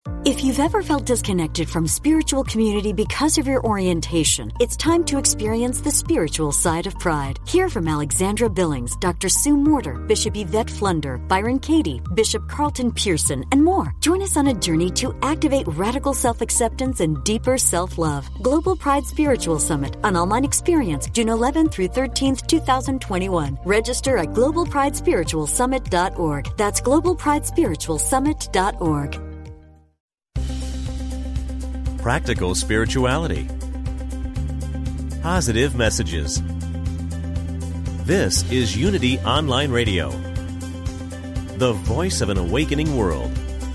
If you've ever felt disconnected from spiritual community because of your orientation, it's time to experience the spiritual side of Pride. Hear from Alexandra Billings, Dr. Sue Morter, Bishop Yvette Flunder, Byron Katie, Bishop Carlton Pearson, and more. Join us on a journey to activate radical self-acceptance and deeper self-love. Global Pride Spiritual Summit, an online experience, June 11th through 13th, 2021. Register at globalpridespiritualsummit.org. That's globalpridespiritualsummit.org. Practical spirituality. Positive messages. This is Unity Online Radio, the voice of an awakening world.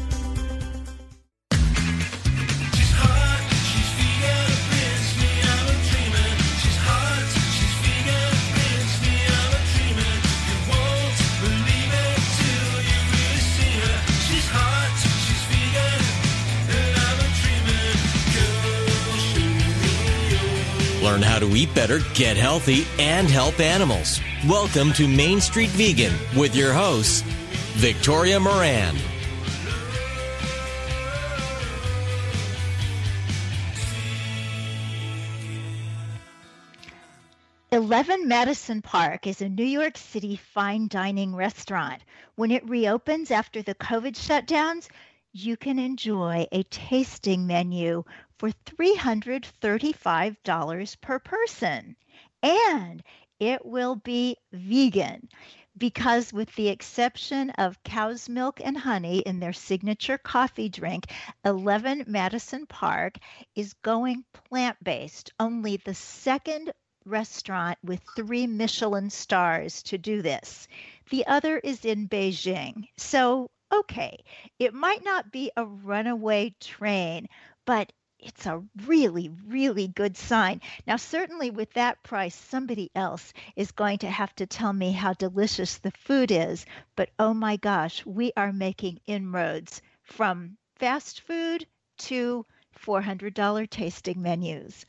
Learn how to eat better, get healthy, and help animals. Welcome to Main Street Vegan with your host, Victoria Moran. "11 Madison Park is a New York City fine dining restaurant. When it reopens after the COVID shutdowns, you can enjoy a tasting menu for $335 per person. And it will be vegan because, with the exception of cow's milk and honey in their signature coffee drink, 11 Madison Park is going plant-based, only the second restaurant with 3 Michelin stars to do this. The other is in Beijing. So, okay, it might not be a runaway train, but it's a really, really good sign. Now, certainly with that price, somebody else is going to have to tell me how delicious the food is. But oh my gosh, we are making inroads from fast food to $400 tasting menus.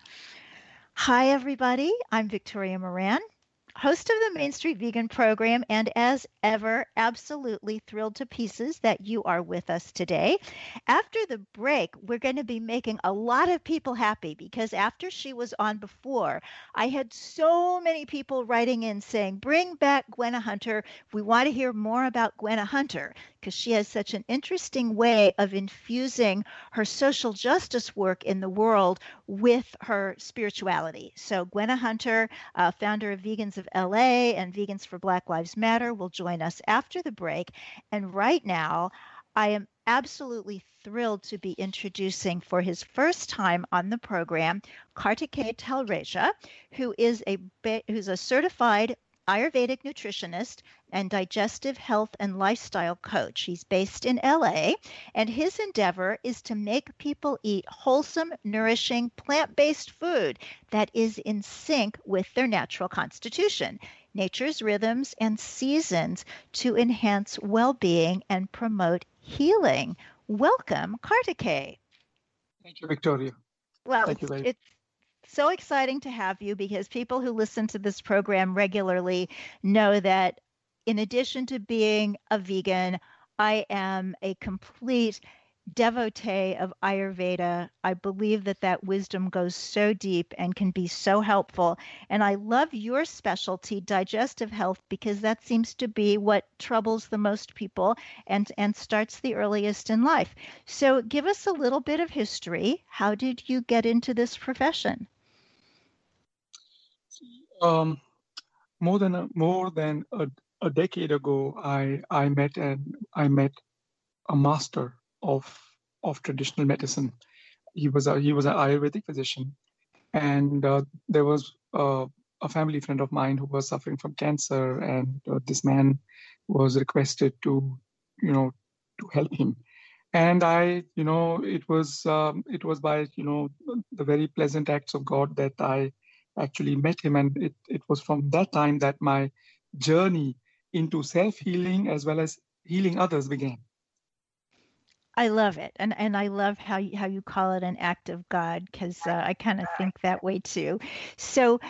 Hi, everybody. I'm Victoria Moran, host of the Main Street Vegan program, and as ever, absolutely thrilled to pieces that you are with us today. After the break, we're going to be making a lot of people happy because after she was on before, I had so many people writing in saying, bring back Gwenna Hunter. We want to hear more about Gwenna Hunter because she has such an interesting way of infusing her social justice work in the world with her spirituality. So Gwenna Hunter, founder of Vegans of LA and Vegans for Black Lives Matter, will join us after the break. And right now, I am absolutely thrilled to be introducing for his first time on the program, Kartikeya Talreja, who's a certified Ayurvedic nutritionist and digestive health and lifestyle coach. He's based in LA, and his endeavor is to make people eat wholesome, nourishing, plant-based food that is in sync with their natural constitution, nature's rhythms and seasons to enhance well-being and promote healing. Welcome, Kartikeya. Thank you, Victoria. Well, Thank you very much. It's so exciting to have you because people who listen to this program regularly know that in addition to being a vegan, I am a complete devotee of Ayurveda. I believe that that wisdom goes so deep and can be so helpful. And I love your specialty, digestive health, because that seems to be what troubles the most people and starts the earliest in life. So give us a little bit of history. How did you get into this profession? More than a decade ago, I met a master of traditional medicine. He was an Ayurvedic physician, and there was a family friend of mine who was suffering from cancer, and this man was requested to help him. And it was by the very pleasant acts of God that I actually met him, and it was from that time that my journey into self-healing as well as healing others began. I love it. And I love how you call it an act of God, because I kind of think that way too. So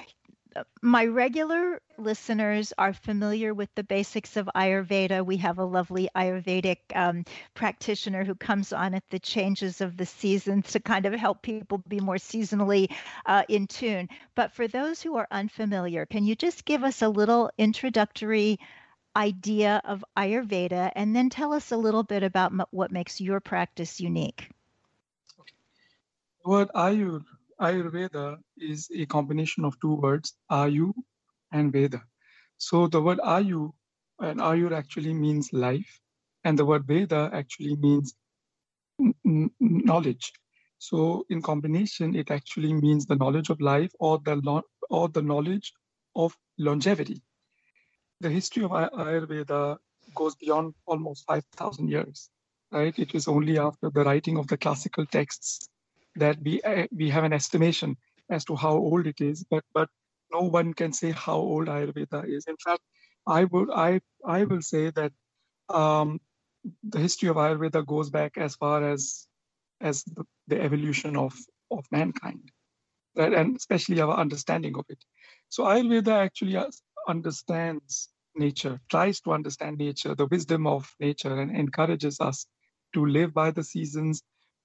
my regular listeners are familiar with the basics of Ayurveda. We have a lovely Ayurvedic practitioner who comes on at the changes of the seasons to kind of help people be more seasonally in tune. But for those who are unfamiliar, can you just give us a little introductory idea of Ayurveda and then tell us a little bit about what makes your practice unique? The word Ayurveda is a combination of two words, Ayu and Veda. So the word Ayu and Ayur actually means life, and the word Veda actually means knowledge. So in combination, it actually means the knowledge of life or the knowledge of longevity. The history of Ayurveda goes beyond almost 5,000 years, right? It is only after the writing of the classical texts that we have an estimation as to how old it is, but no one can say how old Ayurveda is. In fact, I will say that the history of Ayurveda goes back as far as the evolution of mankind, right? And especially our understanding of it. So Ayurveda actually understands nature, tries to understand nature, the wisdom of nature, and encourages us to live by the seasons,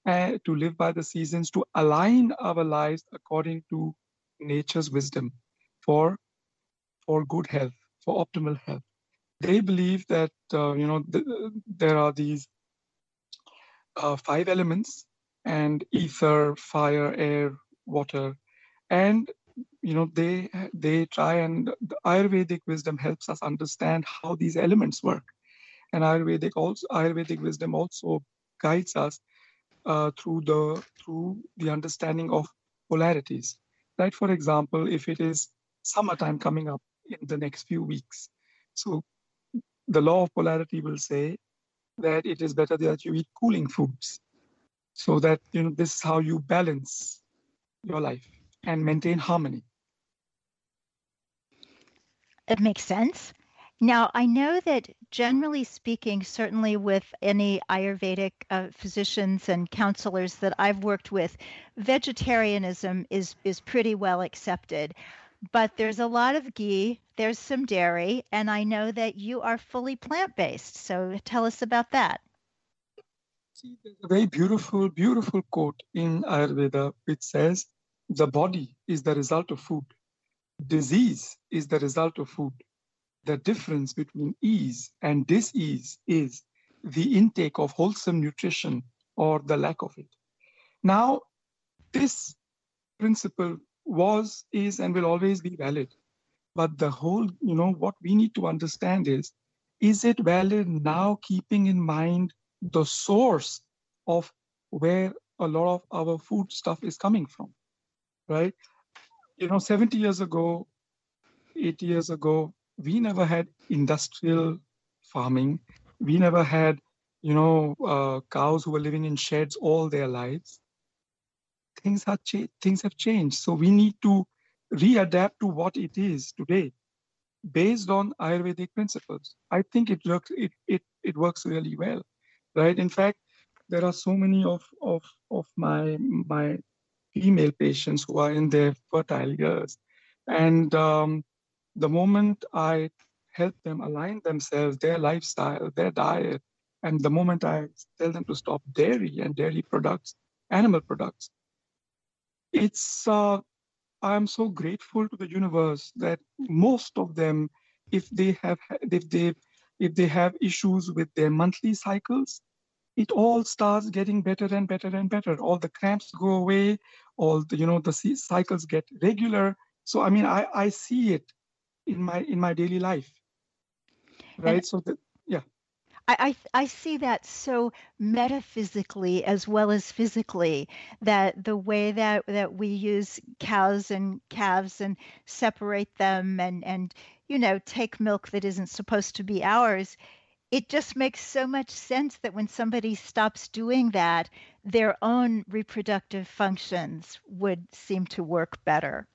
to align our lives according to nature's wisdom for good health, for optimal health. They believe that there are these 5 elements, and ether, fire, air, water, and they try, and the Ayurvedic wisdom helps us understand how these elements work. And Ayurvedic wisdom also guides us through the understanding of polarities. Right? For example, if it is summertime coming up in the next few weeks, so the law of polarity will say that it is better that you eat cooling foods, so that this is how you balance your life and maintain harmony. It makes sense. Now, I know that generally speaking, certainly with any Ayurvedic physicians and counselors that I've worked with, vegetarianism is pretty well accepted. But there's a lot of ghee, there's some dairy, and I know that you are fully plant-based. So tell us about that. See, there's a very beautiful, beautiful quote in Ayurveda which says, the body is the result of food. Disease is the result of food. The difference between ease and dis-ease is the intake of wholesome nutrition or the lack of it. Now, this principle was, is, and will always be valid. But the whole, what we need to understand is it valid now, keeping in mind the source of where a lot of our food stuff is coming from, right? 70 years ago, 80 years ago, we never had industrial farming. We never had, cows who were living in sheds all their lives. Things have changed. So we need to readapt to what it is today based on Ayurvedic principles. I think it works really well, right? In fact, there are so many of my female patients who are in their fertile years. And the moment I help them align themselves, their lifestyle, their diet, and the moment I tell them to stop dairy and dairy products, animal products, I'm so grateful to the universe that most of them, if they have issues with their monthly cycles, it all starts getting better and better and better. All the cramps go away, all the cycles get regular. So I mean, I see it in my daily life, right? And so yeah. I see that so metaphysically as well as physically, that the way that we use cows and calves and separate them and take milk that isn't supposed to be ours, it just makes so much sense that when somebody stops doing that, their own reproductive functions would seem to work better.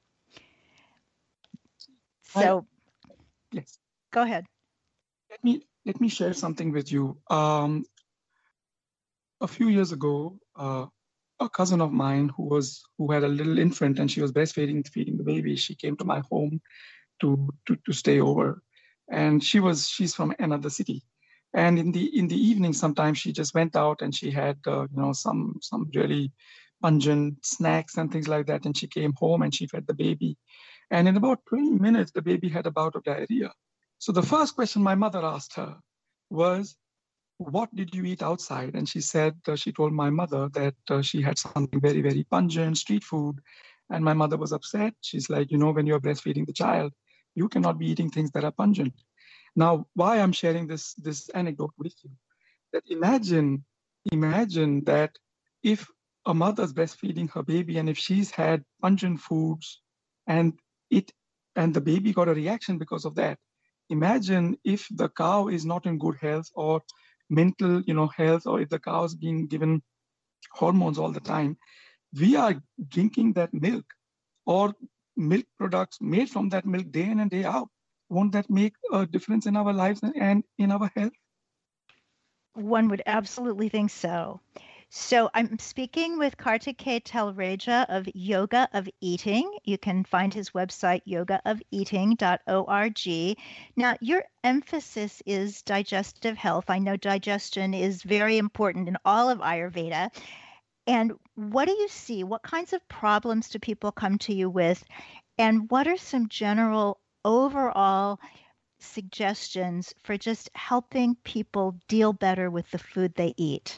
So yes, go ahead. Let me share something with you. A few years ago, a cousin of mine who had a little infant, and she was feeding the baby. She came to my home to stay over, and she's from another city. And in the evening, sometimes she just went out and she had some really pungent snacks and things like that. And she came home and she fed the baby. And in about 20 minutes, the baby had a bout of diarrhea. So the first question my mother asked her was, "What did you eat outside?" And she said, she told my mother that she had something very, very pungent, street food. And my mother was upset. She's like, when you're breastfeeding the child, you cannot be eating things that are pungent. Now, why I'm sharing this anecdote with you, that imagine that if a mother's breastfeeding her baby, and if she's had pungent foods and the baby got a reaction because of that. Imagine if the cow is not in good health or mental, health, or if the cow is being given hormones all the time. We are drinking that milk or milk products made from that milk day in and day out. Won't that make a difference in our lives and in our health? One would absolutely think so. So I'm speaking with Kartikeya Talreja of Yoga of Eating. You can find his website, yogaofeating.org. Now, your emphasis is digestive health. I know digestion is very important in all of Ayurveda. And what do you see? What kinds of problems do people come to you with? And what are some general overall suggestions for just helping people deal better with the food they eat?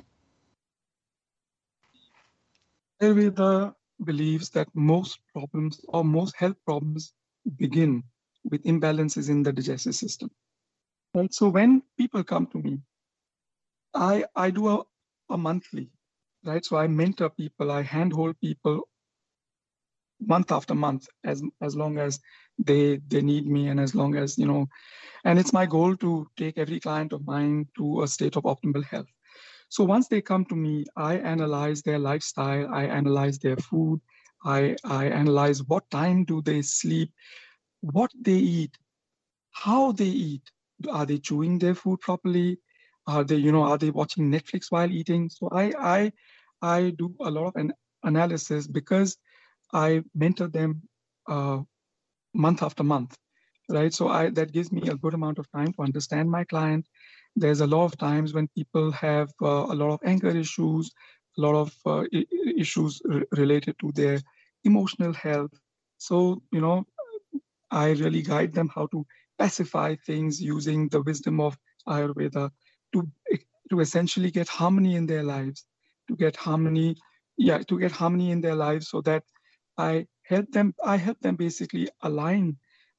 Ayurveda believes that most problems or most health problems begin with imbalances in the digestive system. Right? So when people come to me, I do a monthly, right? So I mentor people, I handhold people month after month, as long as they need me, and as long as, and it's my goal to take every client of mine to a state of optimal health. So once they come to me, I analyze their lifestyle, I analyze their food, I analyze what time do they sleep, what they eat, how they eat. Are they chewing their food properly? Are they watching Netflix while eating? So I do a lot of an analysis because I mentor them month after month, right? So that gives me a good amount of time to understand my client. There's a lot of times when people have a lot of anger issues, a lot of issues related to their emotional health. So, I really guide them how to pacify things using the wisdom of Ayurveda to essentially get harmony in their lives, to get harmony in their lives, so that I help them basically align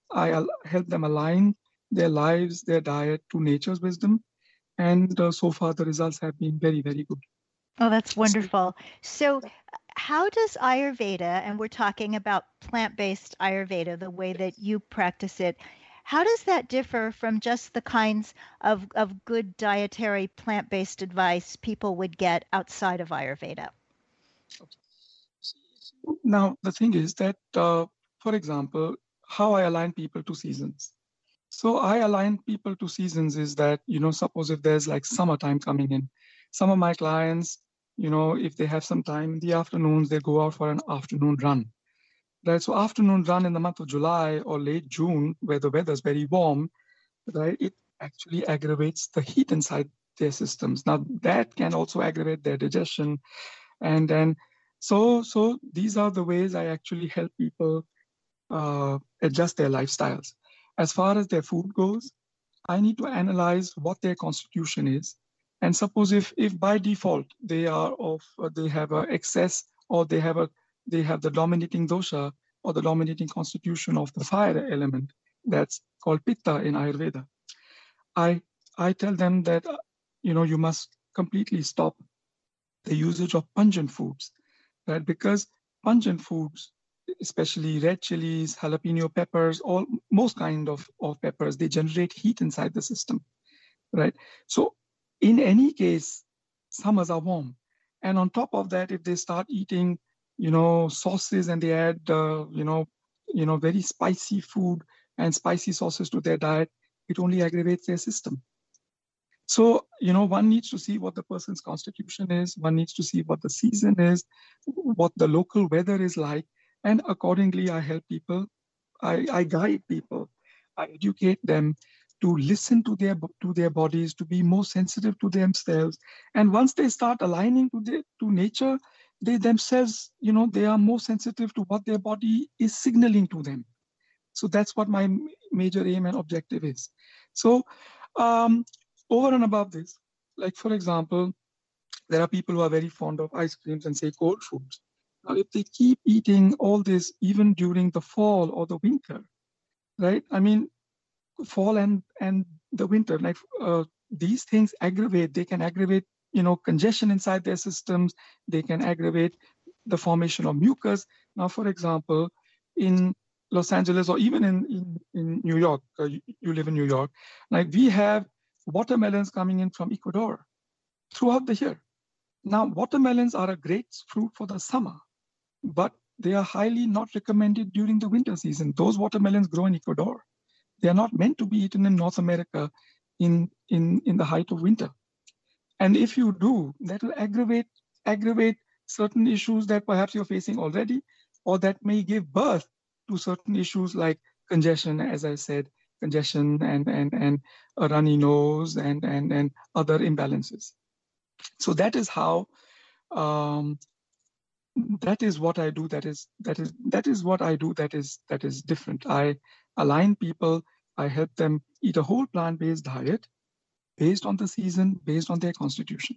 their lives, their diet to nature's wisdom. And so far, the results have been very, very good. Oh, that's wonderful. So how does Ayurveda, and we're talking about plant-based Ayurveda, the way that you practice it, how does that differ from just the kinds of good dietary plant-based advice people would get outside of Ayurveda? Now, the thing is that, for example, how I align people to seasons. So I align people to seasons is that, suppose if there's like summertime coming in, some of my clients, if they have some time in the afternoons, they go out for an afternoon run. Right? So afternoon run in the month of July or late June, where the weather is very warm, right? It actually aggravates the heat inside their systems. Now that can also aggravate their digestion. And then, so these are the ways I actually help people adjust their lifestyles. As far as their food goes, I need to analyze what their constitution is. And suppose if by default they have an excess, or they have the dominating dosha or the dominating constitution of the fire element, that's called pitta in Ayurveda. I tell them that you must completely stop the usage of pungent foods, right? Because pungent foods, especially red chilies, jalapeno peppers, most kind of peppers, they generate heat inside the system, right? So in any case, summers are warm. And on top of that, if they start eating, sauces, and they add, very spicy food and spicy sauces to their diet, it only aggravates their system. So, one needs to see what the person's constitution is, one needs to see what the season is, what the local weather is like, and accordingly, I help people, I guide people, I educate them to listen to their bodies, to be more sensitive to themselves. And once they start aligning to nature, they themselves, they are more sensitive to what their body is signaling to them. So that's what my major aim and objective is. So over and above this, like for example, there are people who are very fond of ice creams and say cold foods. Now, if they keep eating all this, even during the fall or the winter, right? I mean, fall and the winter, like these things aggravate. They can aggravate, congestion inside their systems. They can aggravate the formation of mucus. Now, for example, in Los Angeles or even in New York, you live in New York, like we have watermelons coming in from Ecuador throughout the year. Now, watermelons are a great fruit for the summer, but they are highly not recommended during the winter season. Those watermelons grow in Ecuador. They are not meant to be eaten in North America in the height of winter. And if you do, that will aggravate certain issues that perhaps you're facing already, or that may give birth to certain issues like congestion, as I said, congestion and a runny nose and other imbalances. So that is how that is what I do. That is what I do. That is different. I align people. I help them eat a whole plant-based diet based on the season, based on their constitution.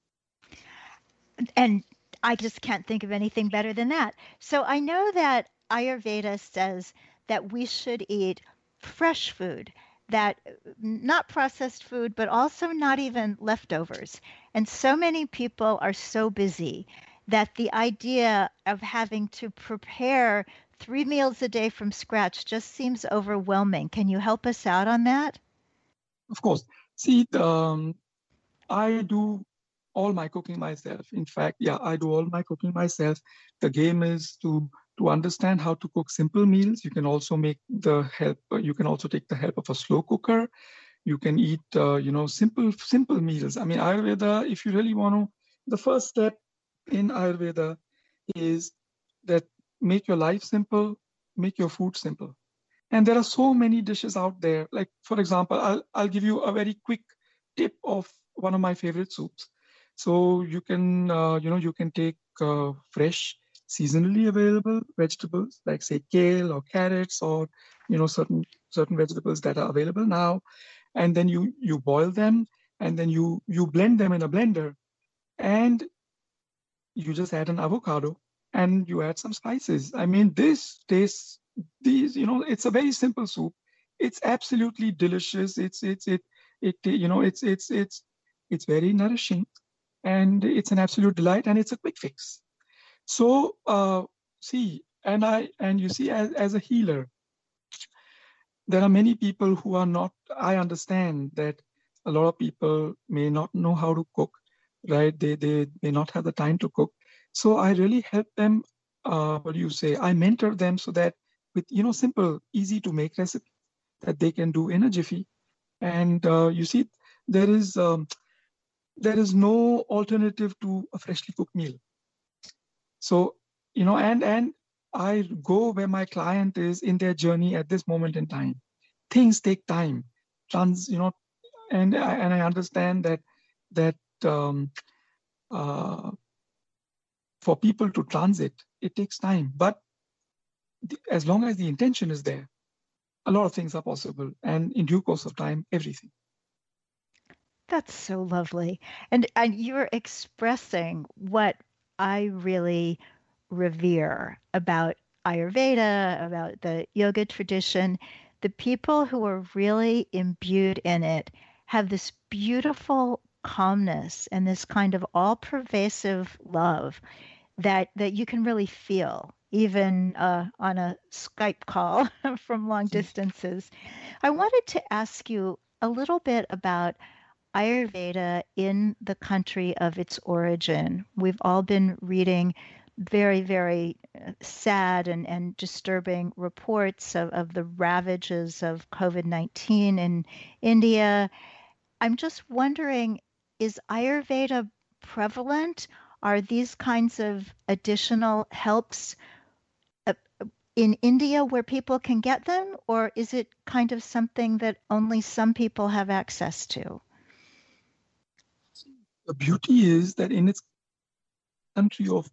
And I just can't think of anything better than that. So I know that Ayurveda says that we should eat fresh food, that not processed food, but also not even leftovers. And so many people are so busy that the idea of having to prepare 3 meals a day from scratch just seems overwhelming. Can you help us out on that? Of course. See, I do all my cooking myself. In fact, I do all my cooking myself. The game is to understand how to cook simple meals. You can also you can also take the help of a slow cooker. You can eat, simple meals. I mean, Ayurveda, if you really want to, the first step in Ayurveda is that make your life simple, make your food simple. And there are so many dishes out there. Like, for example, I'll give you a very quick tip of one of my favorite soups. So you can, you can take fresh, seasonally available vegetables, like say kale or carrots or, certain vegetables that are available now. And then you boil them and then you blend them in a blender and you just add an avocado and you add some spices. I mean, it's a very simple soup. It's absolutely delicious. It's very nourishing and it's an absolute delight and it's a quick fix. So you see, as a healer, there are many people who are not, I understand that a lot of people may not know how to cook, right? They may not have the time to cook. So I really help them, I mentor them so that with, simple, easy to make recipes that they can do in a jiffy. And you see, there is no alternative to a freshly cooked meal. So, and I go where my client is in their journey at this moment in time. Things take time. And I understand that for people to transit, it takes time. But as long as the intention is there, a lot of things are possible. And in due course of time, everything. That's so lovely. And you're expressing what I really revere about Ayurveda, about the yoga tradition. The people who are really imbued in it have this beautiful calmness and this kind of all-pervasive love that you can really feel, even on a Skype call from long distances. I wanted to ask you a little bit about Ayurveda in the country of its origin. We've all been reading very, very sad and disturbing reports of the ravages of COVID-19 in India. I'm just wondering, is Ayurveda prevalent? Are these kinds of additional helps in India where people can get them, or is it kind of something that only some people have access to? The beauty is that in its country of,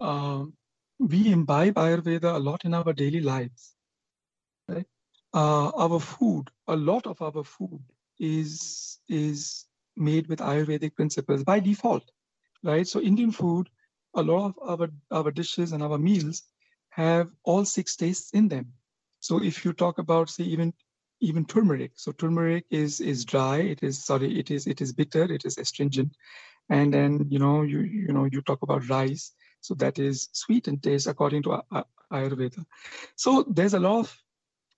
we imbibe Ayurveda a lot in our daily lives. Right? Our food, a lot of our food is made with Ayurvedic principles by default, right? So Indian food, a lot of our dishes and our meals have all 6 tastes in them. So if you talk about, say, even turmeric, so turmeric is dry, it is bitter, it is astringent, and then you talk about rice, so that is sweet in taste according to Ayurveda. So there's a lot of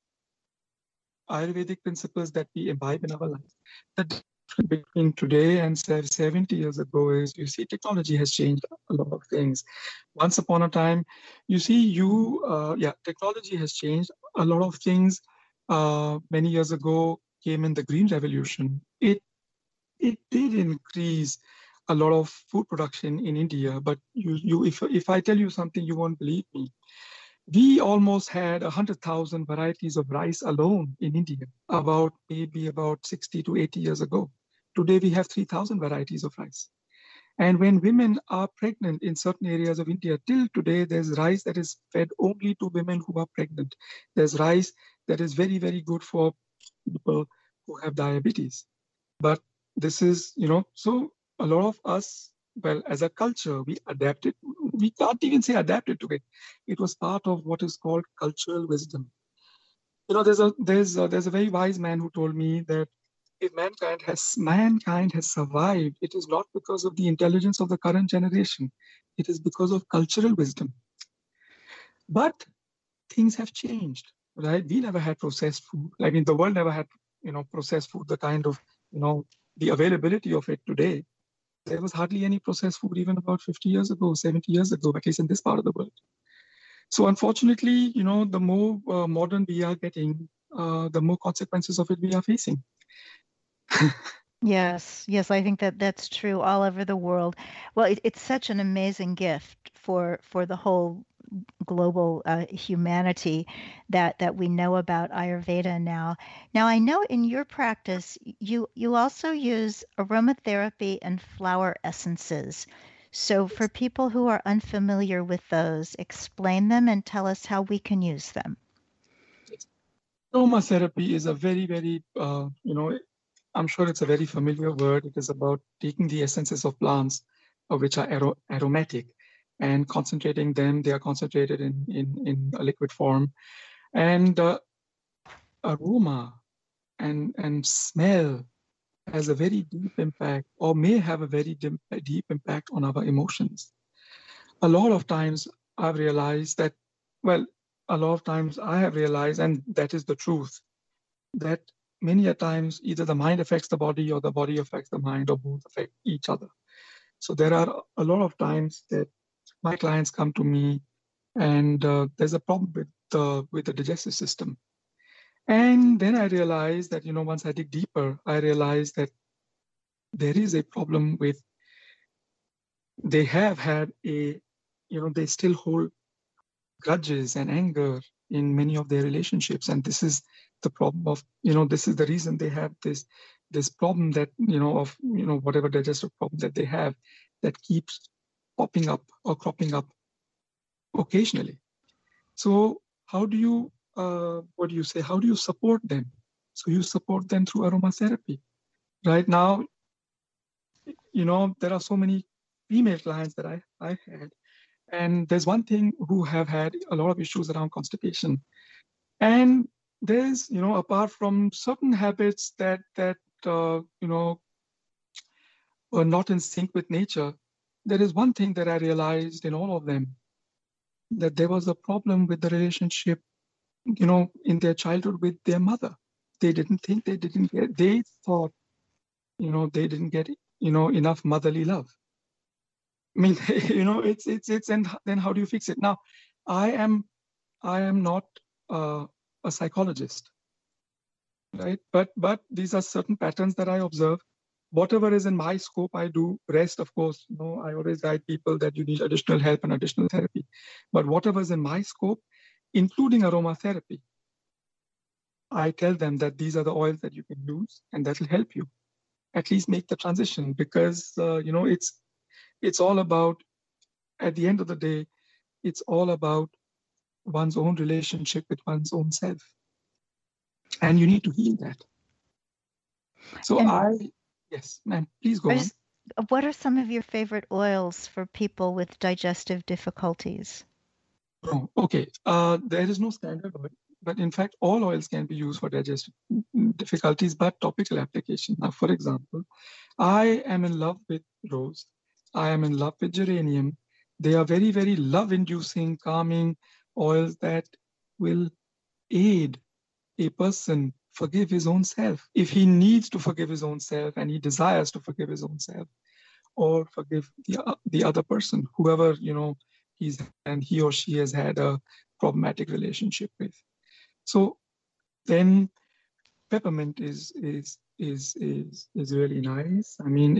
Ayurvedic principles that we imbibe in our lives. The difference between today and 70 years ago is, you see, technology has changed a lot of things. Once upon a time, you see, technology has changed a lot of things. Many years ago came in the Green Revolution. It did increase a lot of food production in India, but if I tell you something, you won't believe me. We almost had 100,000 varieties of rice alone in India, maybe about 60 to 80 years ago. Today, we have 3,000 varieties of rice. And when women are pregnant in certain areas of India, till today, there's rice that is fed only to women who are pregnant. There's rice that is very, very good for people who have diabetes. But this is, so a lot of us, well, as a culture, we adapted. We can't even say adapted to it. It was part of what is called cultural wisdom. There's a very wise man who told me that if mankind has survived, it is not because of the intelligence of the current generation. It is because of cultural wisdom. But things have changed, right? We never had processed food. I mean, the world never had, processed food, the kind of, the availability of it today. There was hardly any processed food even about 50 years ago, 70 years ago, at least in this part of the world. So unfortunately, the more modern we are getting, the more consequences of it we are facing. Yes, I think that's true all over the world. Well, it's such an amazing gift for the whole global humanity that we know about Ayurveda now. Now, I know in your practice you also use aromatherapy and flower essences. So for people who are unfamiliar with those, explain them and tell us how we can use them. Aromatherapy is a very, very, I'm sure it's a very familiar word. It is about taking the essences of plants, which are aromatic, and concentrating them. They are concentrated in a liquid form. And aroma and smell has a very deep impact, or may have a very deep impact on our emotions. A lot of times I've realized that, and that is the truth, that many a times either the mind affects the body or the body affects the mind, or both affect each other. So there are a lot of times that my clients come to me and there's a problem with the digestive system. And then I realized that, once I dig deeper, I realized that there is a problem with, they have had they still hold grudges and anger in many of their relationships. And this is the problem of, this is the reason they have this problem that, of whatever digestive problem that they have, that keeps popping up or cropping up occasionally. So how do you, how do you support them? So you support them through aromatherapy. Right now, there are so many female clients that I had. And there's one thing who have had a lot of issues around constipation. And there's, apart from certain habits that were not in sync with nature, there is one thing that I realized in all of them, that there was a problem with the relationship, in their childhood with their mother. They didn't think, they thought, they didn't get, enough motherly love. I mean, it's, and then how do you fix it? Now, I am not a psychologist, right? But these are certain patterns that I observe. whatever is in my scope, I do. Rest, of course, I always guide people that you need additional help and additional therapy. But whatever is in my scope, including aromatherapy, I tell them that these are the oils that you can use and that will help you at least make the transition, because, it's all about, at the end of the day, it's all about one's own relationship with one's own self. And you need to heal that. So yes, ma'am, please go on. What are some of your favorite oils for people with digestive difficulties? Oh, okay. There is no standard oil, but in fact, all oils can be used for digestive difficulties, but topical application. Now, for example, I am in love with rose. I am in love with geranium. They are very, very love-inducing, calming oils that will aid a person forgive his own self. If he needs to forgive his own self and he desires to forgive his own self, or forgive the other person, whoever, he or she has had a problematic relationship with. So then peppermint is really nice. I mean,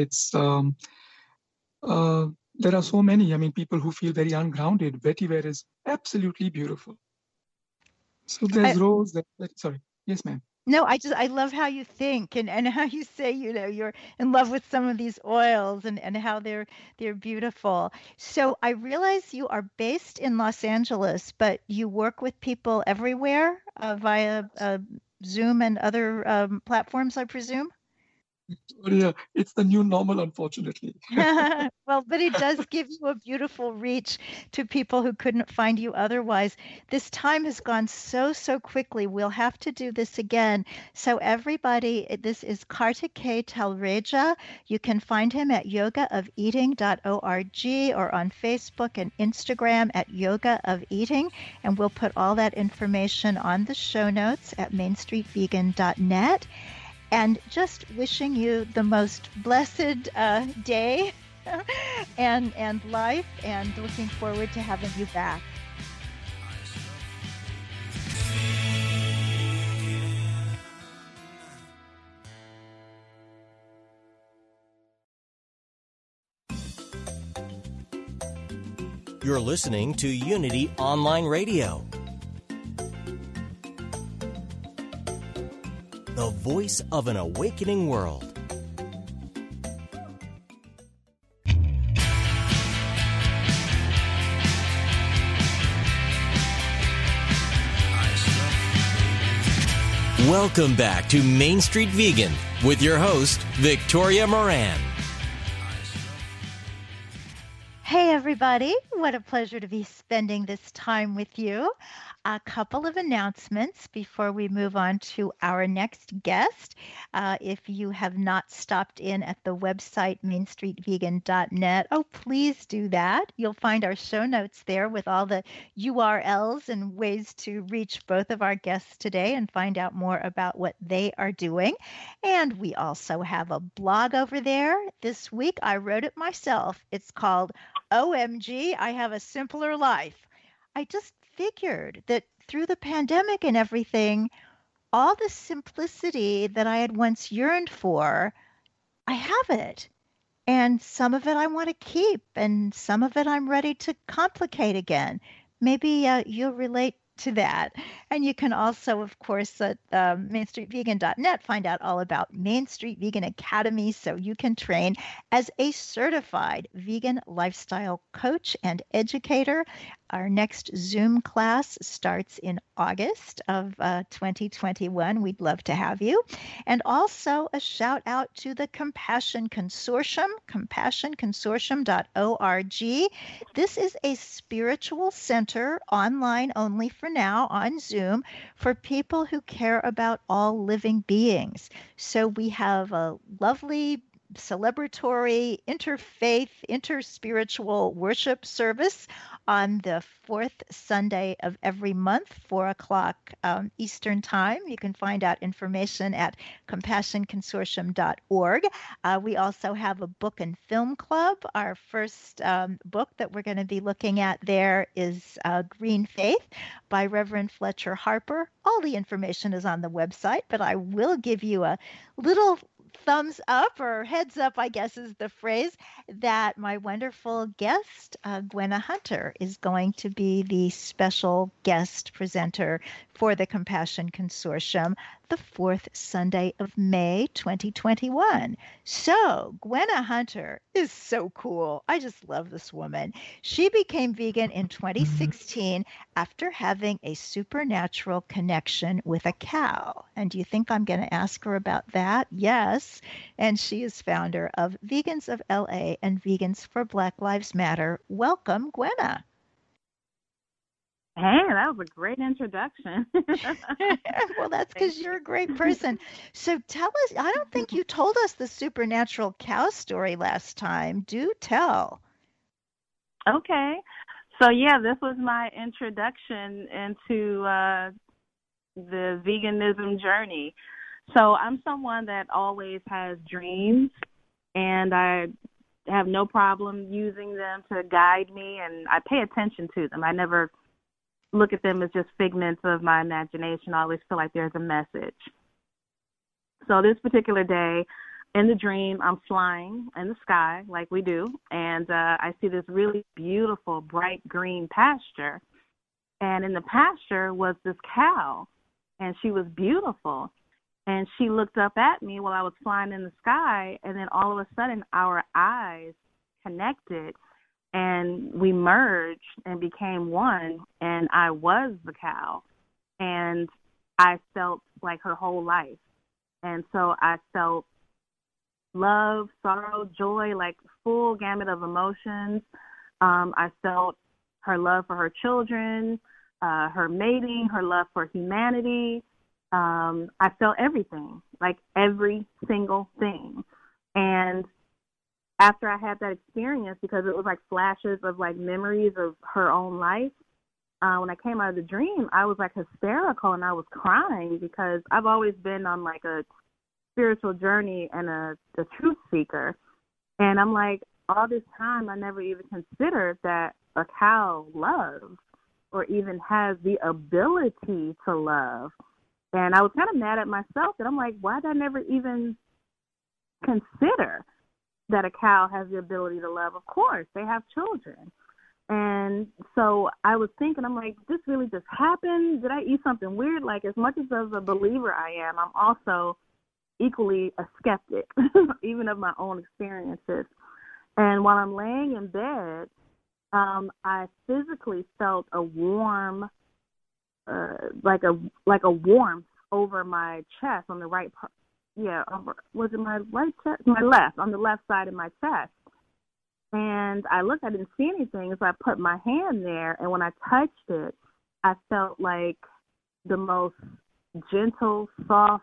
there are so many. I mean, people who feel very ungrounded, vetiver is absolutely beautiful. So there's rose. Sorry. Yes, ma'am. No, I love how you think and how you say, you're in love with some of these oils and how they're beautiful. So I realize you are based in Los Angeles, but you work with people everywhere via Zoom and other platforms, I presume? Yeah, it's the new normal, unfortunately. Well, but it does give you a beautiful reach to people who couldn't find you otherwise. This time has gone so quickly. We'll have to do this again. So everybody, this is Kartik K. Talreja. You can find him at yogaofeating.org or on Facebook and Instagram at Yoga of Eating. And we'll put all that information on the show notes at mainstreetvegan.net. And just wishing you the most blessed day and life, and looking forward to having you back. You're listening to Unity Online Radio, the voice of an awakening world. Welcome back to Main Street Vegan with your host, Victoria Moran. Hey, everybody. What a pleasure to be spending this time with you. A couple of announcements before we move on to our next guest. If you have not stopped in at the website mainstreetvegan.net, please do that. You'll find our show notes there with all the URLs and ways to reach both of our guests today and find out more about what they are doing. And we also have a blog over there. This week I wrote it myself. It's called OMG, I Have a Simpler Life. I just figured that through the pandemic and everything, all the simplicity that I had once yearned for, I have it. And some of it I want to keep, and some of it I'm ready to complicate again. Maybe you'll relate to that. And you can also, of course, at mainstreetvegan.net find out all about Main Street Vegan Academy, so you can train as a certified vegan lifestyle coach and educator. Our next Zoom class starts in August of 2021. We'd love to have you. And also a shout out to the Compassion Consortium, compassionconsortium.org. This is a spiritual center, online only for now, on Zoom, for people who care about all living beings. So we have a lovely celebratory, interfaith, interspiritual worship service on the fourth Sunday of every month, 4 o'clock Eastern Time. You can find out information at compassionconsortium.org. We also have a book and film club. Our first book that we're going to be looking at there is Green Faith by Reverend Fletcher Harper. All the information is on the website, but I will give you a little thumbs up or heads up, I guess is the phrase, that my wonderful guest, Gwenna Hunter, is going to be the special guest presenter for the Compassion Consortium the fourth Sunday of May 2021. So, Gwenna Hunter is so cool. I just love this woman. She became vegan in 2016 after having a supernatural connection with a cow. And do you think I'm going to ask her about that? Yes. And she is founder of Vegans of LA and Vegans for Black Lives Matter. Welcome, Gwenna. Hey, that was a great introduction. Well, that's because you're a great person. So tell us, I don't think you told us the supernatural cow story last time. Do tell. Okay. So, yeah, this was my introduction into the veganism journey. So I'm someone that always has dreams, and I have no problem using them to guide me, and I pay attention to them. I never look at them as just figments of my imagination. I always feel like there's a message. So this particular day, in the dream, I'm flying in the sky like we do, and I see this really beautiful, bright green pasture. And in the pasture was this cow, and she was beautiful. And she looked up at me while I was flying in the sky, and then all of a sudden our eyes connected, and we merged and became one, and I was the cow, and I felt like her whole life. And so I felt love, sorrow, joy, like full gamut of emotions. I felt her love for her children, her mating, her love for humanity. I felt everything, like every single thing. And after I had that experience, because it was like flashes of like memories of her own life, when I came out of the dream, I was like hysterical and I was crying because I've always been on like a spiritual journey and a truth seeker. And I'm like, all this time, I never even considered that a cow loves or even has the ability to love. And I was kind of mad at myself, and I'm like, why did I never even consider that a cow has the ability to love? Of course, they have children. And so I was thinking, I'm like, this really just happened? Did I eat something weird? Like, as much as a believer I am, I'm also equally a skeptic, even of my own experiences. And while I'm laying in bed, I physically felt a warm, like a warmth over my chest on the right part. Yeah, was it my right chest? My left, on the left side of my chest. And I looked, I didn't see anything, so I put my hand there, and when I touched it, I felt like the most gentle, soft,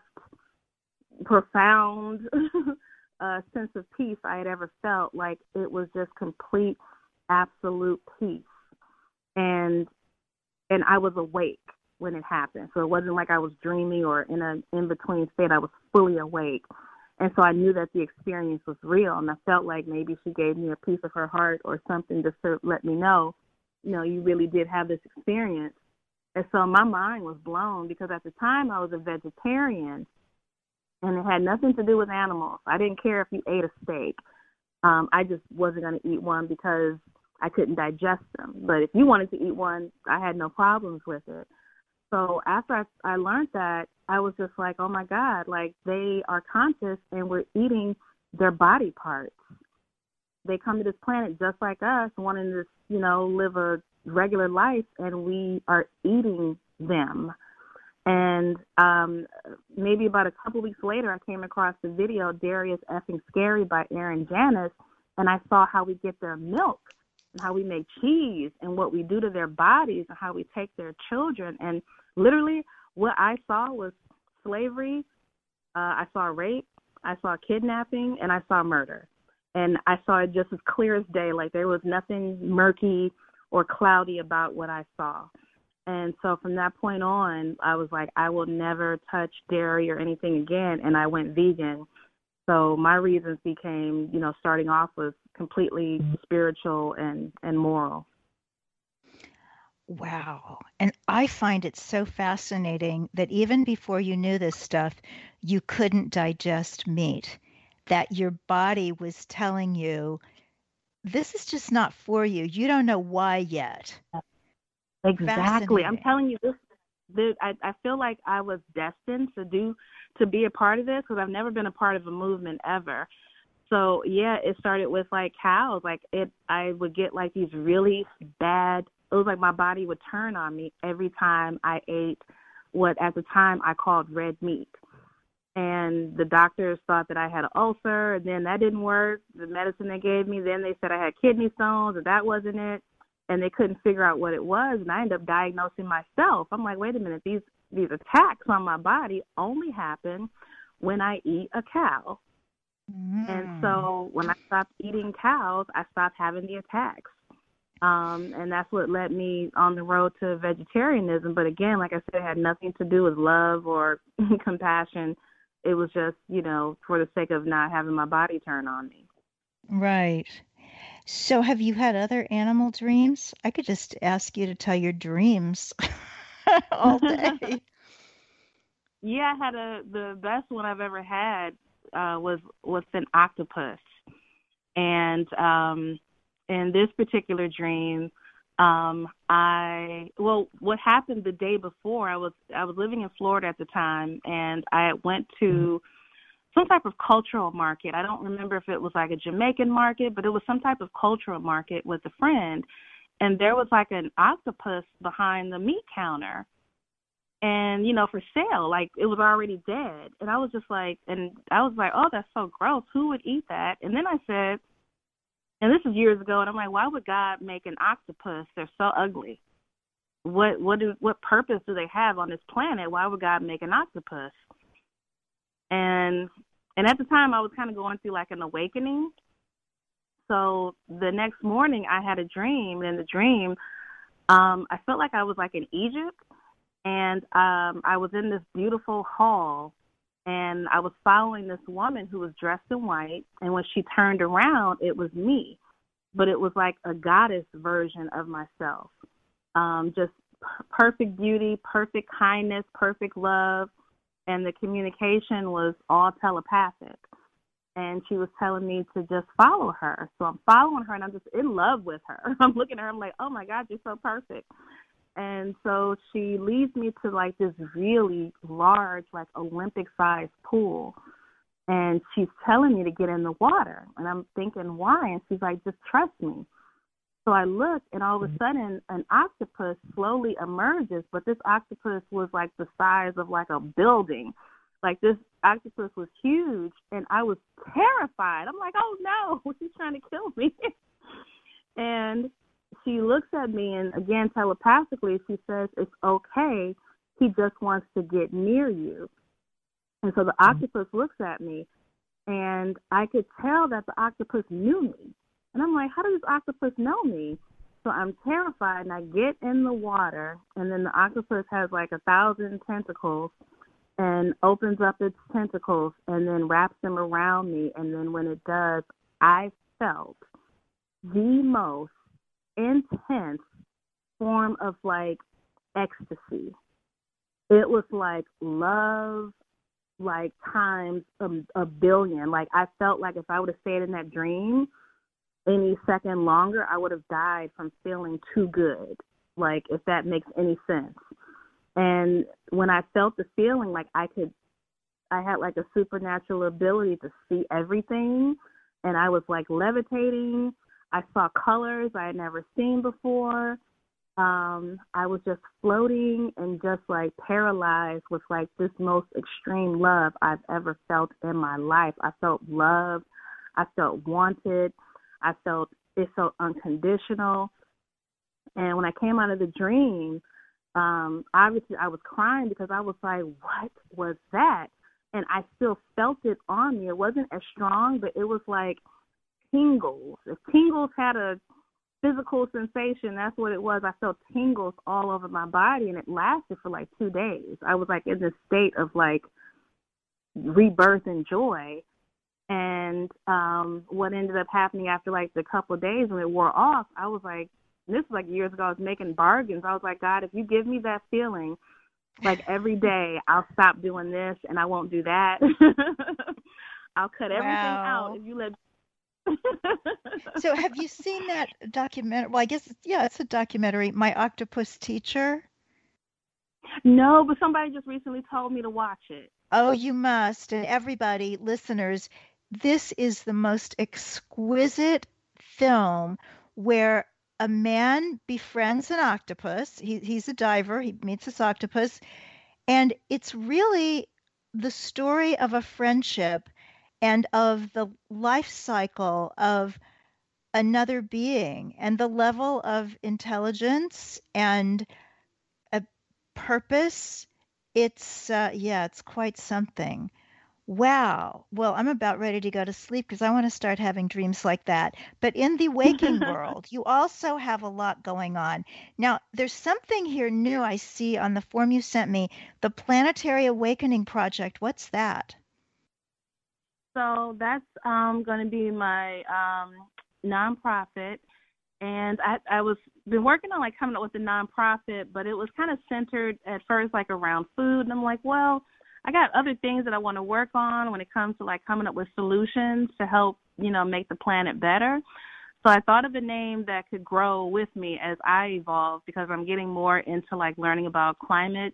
profound sense of peace I had ever felt. Like it was just complete, absolute peace. And I was awake when it happened. So it wasn't like I was dreaming or in an in-between state. I was fully awake. And so I knew that the experience was real, and I felt like maybe she gave me a piece of her heart or something just to let me know, you know, you really did have this experience. And so my mind was blown because at the time I was a vegetarian, and it had nothing to do with animals. I didn't care if you ate a steak. I just wasn't going to eat one because I couldn't digest them. But if you wanted to eat one, I had no problems with it. So after I learned that, I was just like, oh, my God, like they are conscious and we're eating their body parts. They come to this planet just like us, wanting to, you know, live a regular life, and we are eating them. And maybe about a couple weeks later, I came across the video, Dairy is Effing Scary by Aaron Janis, and I saw how we get their milk and how we make cheese and what we do to their bodies and how we take their children. And literally what I saw was slavery, I saw rape, I saw kidnapping, and I saw murder. And I saw it just as clear as day, like there was nothing murky or cloudy about what I saw. And so from that point on, I was like, I will never touch dairy or anything again, and I went vegan. So my reasons became, you know, starting off was completely spiritual and moral. Wow. And I find it so fascinating that even before you knew this stuff, you couldn't digest meat, that your body was telling you, this is just not for you. You don't know why yet. Exactly. I'm Fascinating. telling you this I feel like I was destined to be a part of this because I've never been a part of a movement ever. So yeah, it started with like cows. I would get like these really bad. It was like my body would turn on me every time I ate what at the time I called red meat. And the doctors thought that I had an ulcer, and then that didn't work. The medicine they gave me, then they said I had kidney stones, and that wasn't it. And they couldn't figure out what it was, and I ended up diagnosing myself. I'm like, wait a minute, these attacks on my body only happen when I eat a cow. And so when I stopped eating cows, I stopped having the attacks. And that's what led me on the road to vegetarianism. But again, like I said, it had nothing to do with love or compassion. It was just, for the sake of not having my body turn on me. Right. So have you had other animal dreams? I could just ask you to tell your dreams all day. Yeah, I had the best one I've ever had was an octopus. And in this particular dream, what happened the day before, I was living in Florida at the time, and I went to some type of cultural market. I don't remember if it was like a Jamaican market, but it was some type of cultural market with a friend. And there was like an octopus behind the meat counter and, for sale, like it was already dead. And I was like, oh, that's so gross. Who would eat that? And then I said, and this is years ago, and I'm like, why would God make an octopus? They're so ugly. What purpose do they have on this planet? Why would God make an octopus? And at the time, I was kind of going through like an awakening. So the next morning, I had a dream. And in the dream, I felt like I was like in Egypt. And I was in this beautiful hall. And I was following this woman who was dressed in white. And when she turned around, it was me. But it was like a goddess version of myself. Just perfect beauty, perfect kindness, perfect love. And the communication was all telepathic. And she was telling me to just follow her. So I'm following her, and I'm just in love with her. I'm looking at her, I'm like, oh, my God, you're so perfect. And so she leads me to, like, this really large, like, Olympic-sized pool. And she's telling me to get in the water. And I'm thinking, why? And she's like, just trust me. So I look, and all of a sudden, an octopus slowly emerges, but this octopus was like the size of like a building. Like this octopus was huge, and I was terrified. I'm like, oh no, she's trying to kill me. And she looks at me, and again, telepathically, she says, it's okay. He just wants to get near you. And so the octopus looks at me, and I could tell that the octopus knew me. And I'm like, how does this octopus know me? So I'm terrified, and I get in the water, and then the octopus has like 1,000 tentacles and opens up its tentacles and then wraps them around me. And then when it does, I felt the most intense form of like ecstasy. It was like love, like times a billion. Like I felt like if I would have stayed in that dream any second longer, I would have died from feeling too good, like if that makes any sense. And when I felt the feeling, like I had like a supernatural ability to see everything, and I was like levitating. I saw colors I had never seen before. I was just floating and just like paralyzed with like this most extreme love I've ever felt in my life. I felt loved. I felt wanted. It felt unconditional. And when I came out of the dream, obviously I was crying because I was like, what was that? And I still felt it on me. It wasn't as strong, but it was like tingles. If tingles had a physical sensation, that's what it was. I felt tingles all over my body, and it lasted for like 2 days. I was like in this state of like rebirth and joy. And what ended up happening after like the couple of days when it wore off, I was like this was like years ago, I was making bargains. I was like, God, if you give me that feeling, like every day I'll stop doing this and I won't do that. I'll cut everything out if you let So have you seen that documentary? Well, I guess, it's a documentary, My Octopus Teacher. No, but somebody just recently told me to watch it. Oh, you must. And everybody, listeners, this is the most exquisite film where a man befriends an octopus. He's a diver. He meets this octopus. And it's really the story of a friendship and of the life cycle of another being and the level of intelligence and a purpose. It's quite something. Wow. Well, I'm about ready to go to sleep because I want to start having dreams like that. But in the waking world, you also have a lot going on. Now, there's something here new I see on the form you sent me, the Planetary Awakening Project. What's that? So that's going to be my nonprofit. And I was been working on like coming up with a nonprofit, but it was kind of centered at first like around food. And I'm like, well, I got other things that I want to work on when it comes to like coming up with solutions to help, make the planet better. So I thought of a name that could grow with me as I evolve, because I'm getting more into like learning about climate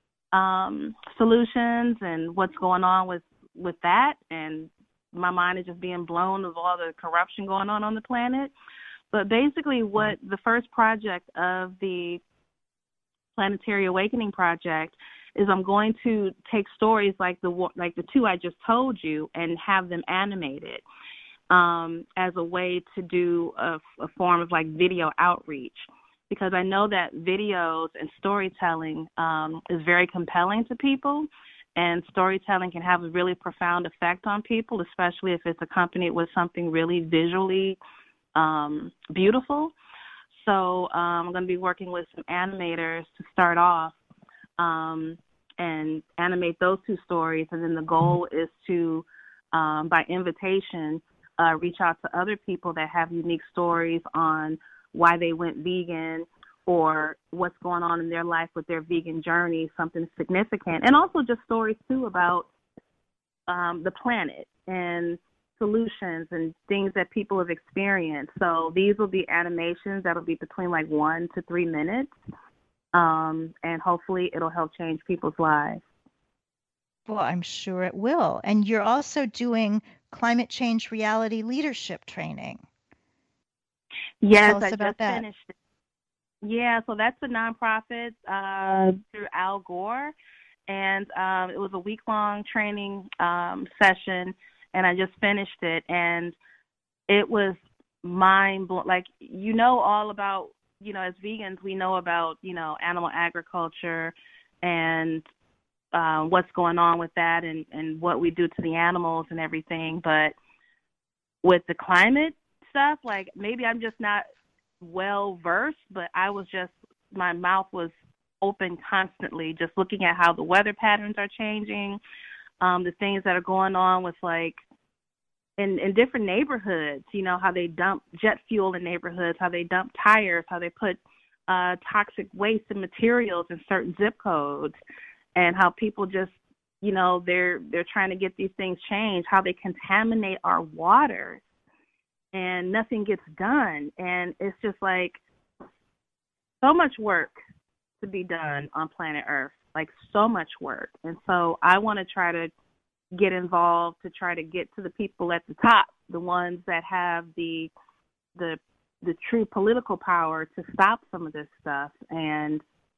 solutions and what's going on with that. And my mind is just being blown with all the corruption going on the planet. But basically what the first project of the Planetary Awakening Project is, I'm going to take stories like the two I just told you and have them animated as a way to do a form of like video outreach, because I know that videos and storytelling is very compelling to people, and storytelling can have a really profound effect on people, especially if it's accompanied with something really visually beautiful. So I'm going to be working with some animators to start off and animate those two stories. And then the goal is to, by invitation, reach out to other people that have unique stories on why they went vegan or what's going on in their life with their vegan journey, something significant. And also just stories, too, about the planet and solutions and things that people have experienced. So these will be animations that'll be between like 1 to 3 minutes, and hopefully it'll help change people's lives. Well, I'm sure it will. And you're also doing climate change reality leadership training. Yes, Tell us about that. Finished it. Yeah, so that's a nonprofit through Al Gore, and it was a week-long training session, and I just finished it, and it was mind-blowing. Like, all about, as vegans, we know about, animal agriculture and what's going on with that and what we do to the animals and everything. But with the climate stuff, like, maybe I'm just not well-versed, but my mouth was open constantly, just looking at how the weather patterns are changing, the things that are going on with like in different neighborhoods, how they dump jet fuel in neighborhoods, how they dump tires, how they put toxic waste and materials in certain zip codes, and how people just, they're trying to get these things changed, how they contaminate our waters and nothing gets done. And it's just like so much work to be done on planet Earth, like so much work. And so I want to try to get involved to try to get to the people at the top, the ones that have the true political power to stop some of this stuff. And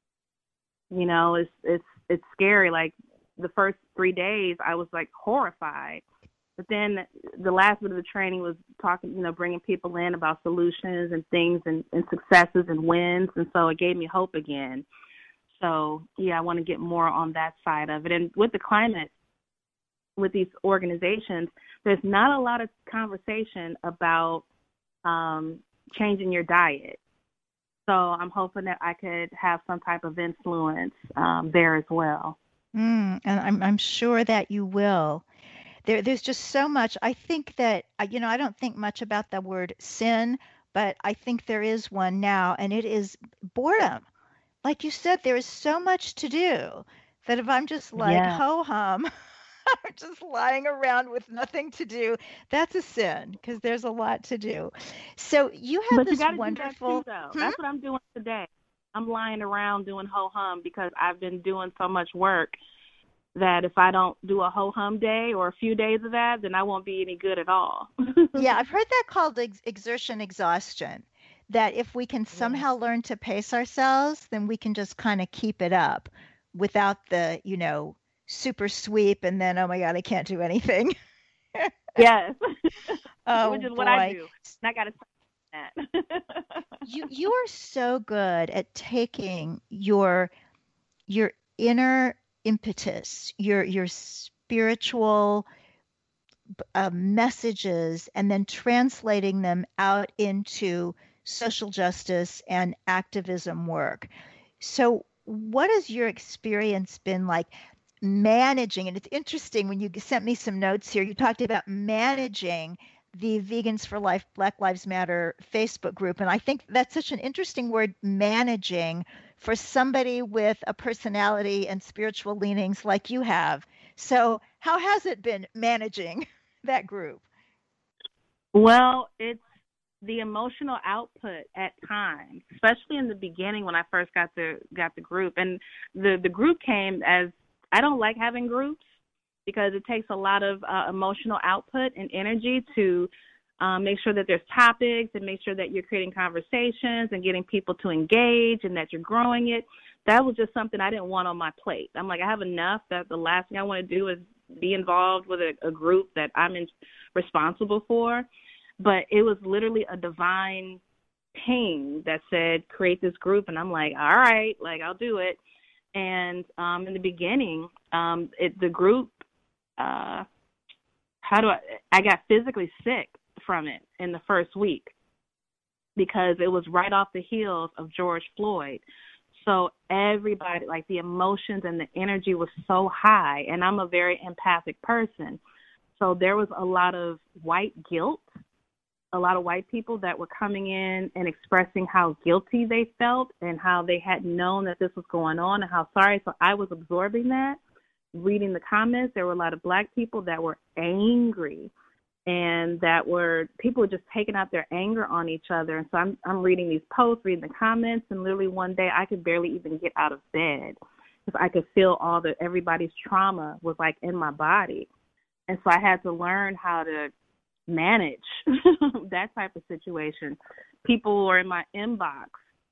it's scary. Like the first 3 days I was like horrified, but then the last bit of the training was talking, bringing people in about solutions and things and successes and wins, and so it gave me hope again. So yeah, I want to get more on that side of it. And with the climate, with these organizations, there's not a lot of conversation about changing your diet. So I'm hoping that I could have some type of influence there as well. And I'm sure that you will. There's just so much. I think that, I don't think much about the word sin, but I think there is one now, and it is boredom. Like you said, there is so much to do that if I'm just like Yeah. ho hum, I'm just lying around with nothing to do, that's a sin because there's a lot to do. So you have But you this got to do that too, wonderful. though. Hmm? That's what I'm doing today. I'm lying around doing ho hum because I've been doing so much work that if I don't do a ho hum day or a few days of that, then I won't be any good at all. Yeah, I've heard that called exertion exhaustion. That if we can Yeah. somehow learn to pace ourselves, then we can just kind of keep it up without the, super sweep and then, oh my God, I can't do anything. Yes. Oh Which is what I boy. do. And I got to stop that. You are so good at taking your inner impetus, your spiritual messages, and then translating them out into social justice and activism work. So, what has your experience been like managing? And it's interesting when you sent me some notes here, you talked about managing the Vegans for Life Black Lives Matter Facebook group. And I think that's such an interesting word, managing, for somebody with a personality and spiritual leanings like you have. So, how has it been managing that group? Well, it's the emotional output at times, especially in the beginning when I first got the group. And the group came as I don't like having groups because it takes a lot of emotional output and energy to make sure that there's topics and make sure that you're creating conversations and getting people to engage and that you're growing it. That was just something I didn't want on my plate. I'm like, I have enough that the last thing I want to do is be involved with a group that I'm responsible for. But it was literally a divine ping that said, create this group. And I'm like, all right, like I'll do it. And in the beginning, the group, I got physically sick from it in the first week because it was right off the heels of George Floyd. So everybody, like the emotions and the energy was so high, and I'm a very empathic person. So there was a lot of white guilt, a lot of white people that were coming in and expressing how guilty they felt and how they hadn't known that this was going on and how sorry. So I was absorbing that, reading the comments. There were a lot of black people that were angry and people were just taking out their anger on each other. And so I'm reading these posts, reading the comments, and literally one day I could barely even get out of bed because I could feel everybody's trauma was like in my body. And so I had to learn how to manage that type of situation. People were in my inbox,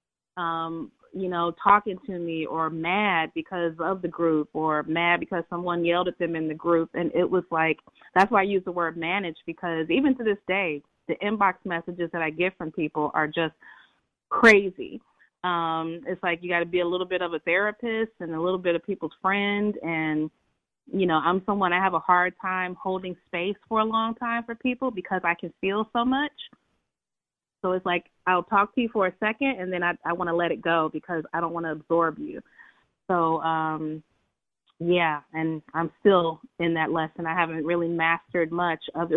talking to me or mad because of the group or mad because someone yelled at them in the group. And it was like, that's why I use the word manage, because even to this day, the inbox messages that I get from people are just crazy. It's like you got to be a little bit of a therapist and a little bit of people's friend. And, I'm someone, I have a hard time holding space for a long time for people because I can feel so much. So it's like I'll talk to you for a second and then I want to let it go because I don't want to absorb you. So, yeah, and I'm still in that lesson. I haven't really mastered much other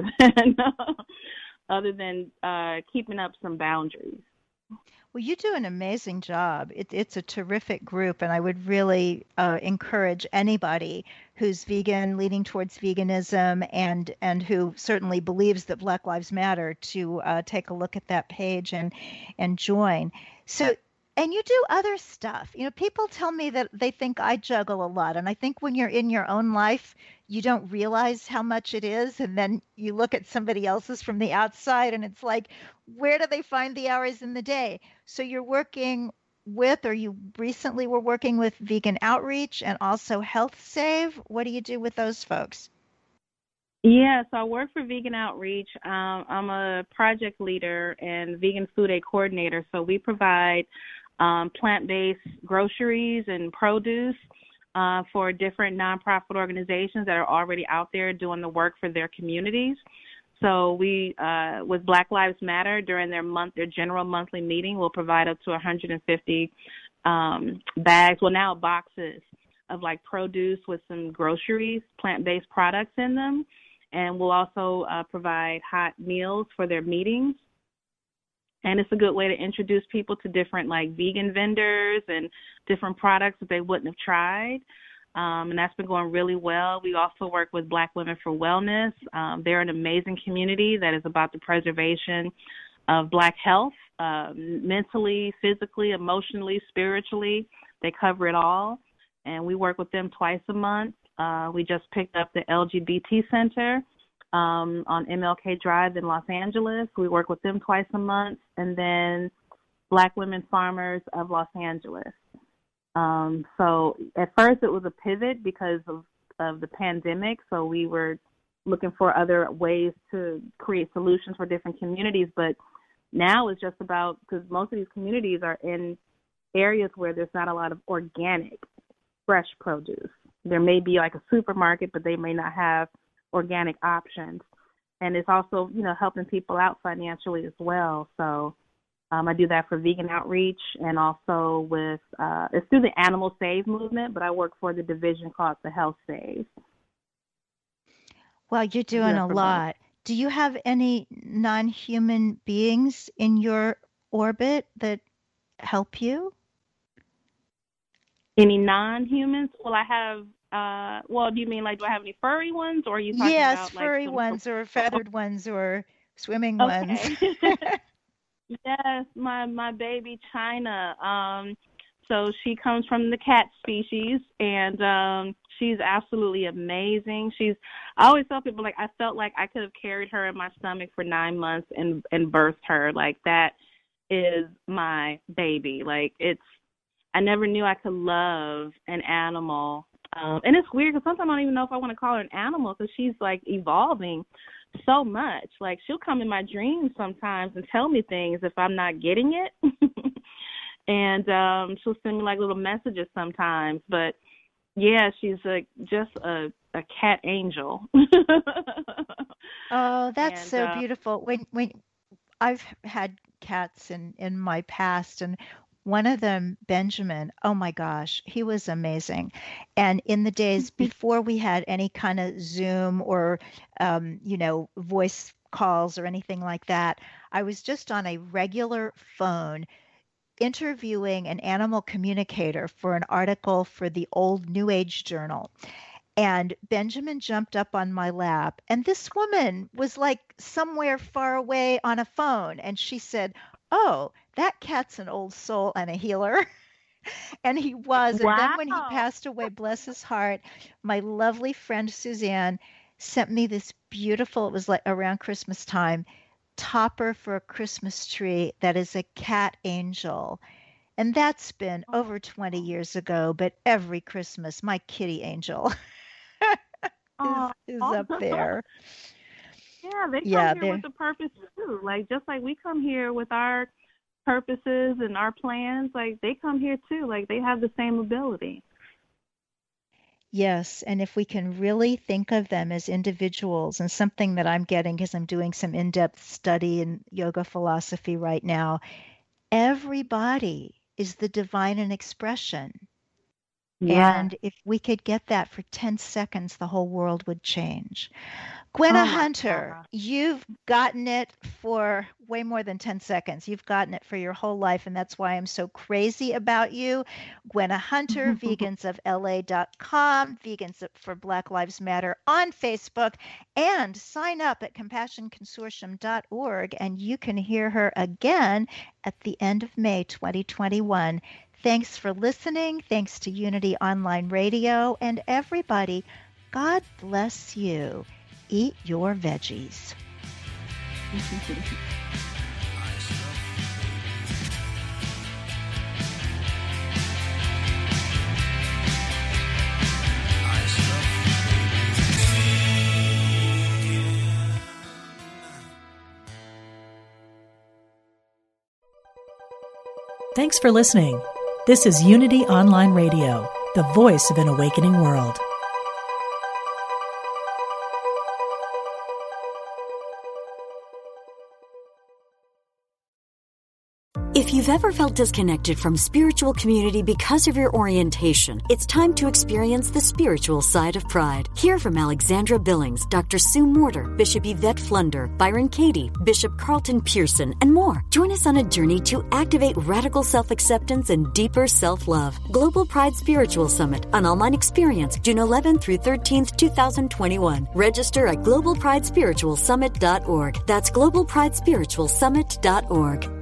than keeping up some boundaries. Well, you do an amazing job. It's a terrific group, and I would really encourage anybody who's vegan, leaning towards veganism, and who certainly believes that Black Lives Matter to take a look at that page and join. So, and you do other stuff. People tell me that they think I juggle a lot, and I think when you're in your own life, you don't realize how much it is, and then you look at somebody else's from the outside, and it's like, where do they find the hours in the day? So you're working with, or you recently were working with Vegan Outreach and also Health Save. What do you do with those folks? Yeah, so I work for Vegan Outreach. I'm a project leader and vegan food aid coordinator. So we provide plant-based groceries and produce for different nonprofit organizations that are already out there doing the work for their communities. So we, with Black Lives Matter, during their general monthly meeting, we'll provide up to 150 bags, now boxes of like produce with some groceries, plant-based products in them. And we'll also provide hot meals for their meetings. And it's a good way to introduce people to different like vegan vendors and different products that they wouldn't have tried. And that's been going really well. We also work with Black Women for Wellness. They're an amazing community that is about the preservation of Black health, mentally, physically, emotionally, spiritually. They cover it all. And we work with them twice a month. We just picked up the LGBT Center on MLK Drive in Los Angeles. We work with them twice a month. And then Black Women Farmers of Los Angeles. So at first it was a pivot because of the pandemic. So we were looking for other ways to create solutions for different communities. But now it's just about, because most of these communities are in areas where there's not a lot of organic, fresh produce. There may be like a supermarket, but they may not have organic options. And it's also, helping people out financially as well. So I do that for Vegan Outreach, and also with, it's through the Animal Save movement, but I work for the division called the Health Save. Well, you're doing a lot. Do you have any non-human beings in your orbit that help you? Any non-humans? Well, I have, do you mean like, do I have any furry ones, or are you talking about like furry ones or feathered ones or swimming ones? Yes, my baby China. So she comes from the cat species, and she's absolutely amazing. I always tell people, like, I felt like I could have carried her in my stomach for 9 months and birthed her. Like, that is my baby. Like, I never knew I could love an animal. And it's weird because sometimes I don't even know if I want to call her an animal, because she's like evolving so much. Like, she'll come in my dreams sometimes and tell me things if I'm not getting it. And she'll send me like little messages sometimes. But yeah, she's like just a cat angel. Oh, that's so beautiful. When I've had cats in my past, and one of them, Benjamin, oh my gosh, he was amazing. And in the days before we had any kind of Zoom or, voice calls or anything like that, I was just on a regular phone interviewing an animal communicator for an article for the old New Age Journal. And Benjamin jumped up on my lap, and this woman was like somewhere far away on a phone. And she said, "Oh, that cat's an old soul and a healer." And he was. Wow. And then when he passed away, bless his heart, my lovely friend Suzanne sent me this beautiful, it was like around Christmas time, topper for a Christmas tree that is a cat angel. And that's been over 20 years ago, but every Christmas, my kitty angel is up there. Yeah, they come here with a purpose too. Like, just like we come here with our purposes and our plans, like they come here too. Like, they have the same ability. Yes, and if we can really think of them as individuals, and something that I'm getting because I'm doing some in-depth study in yoga philosophy right now, everybody is the divine in expression. Yeah. And if we could get that for 10 seconds, the whole world would change. Gwenna Hunter, you've gotten it for way more than 10 seconds. You've gotten it for your whole life, and that's why I'm so crazy about you. Gwenna Hunter, vegansofla.com, Vegans for Black Lives Matter on Facebook, and sign up at compassionconsortium.org, and you can hear her again at the end of May 2021. Thanks for listening. Thanks to Unity Online Radio, and everybody, God bless you. Eat your veggies. Thanks for listening. This is Unity Online Radio, the voice of an awakening world. If you've ever felt disconnected from spiritual community because of your orientation, it's time to experience the spiritual side of Pride. Hear from Alexandra Billings, Dr. Sue Morter, Bishop Yvette Flunder, Byron Katie, Bishop Carlton Pearson, and more. Join us on a journey to activate radical self-acceptance and deeper self-love. Global Pride Spiritual Summit, an online experience, June 11th through 13th, 2021. Register at globalpridespiritualsummit.org. That's globalpridespiritualsummit.org.